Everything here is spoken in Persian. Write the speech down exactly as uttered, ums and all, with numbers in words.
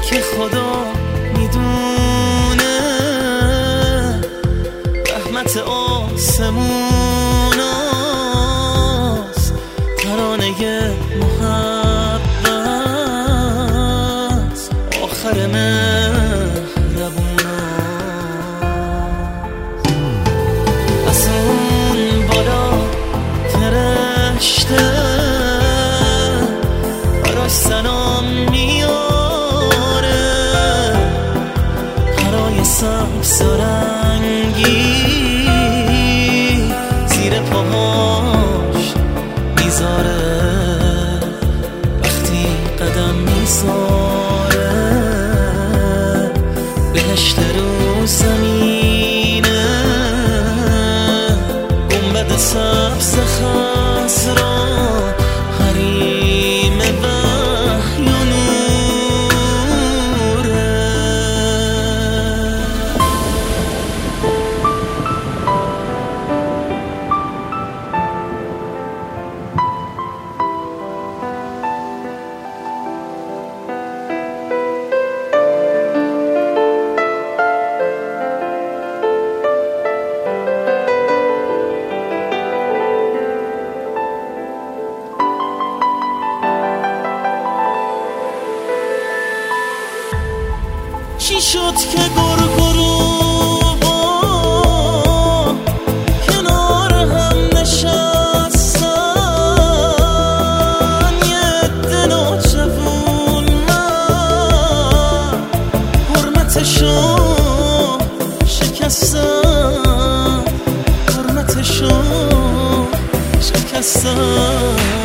که خدا میدونه رحمت آسموناست، ترانه محبت آخر مهربوناست. از اون بالا فرشته براش سلام میاره، پرای سبز و رنگی زیر پاهاش میذاره، وقتی قدم میذاره بهشت رو زمینه، گنبد سبز خضرا حریم وحی و نوره. چی شد که گرگروها کنار هم نشستن، یه عده نوجوون من حرمتشو شکستن، حرمتشو شکستن.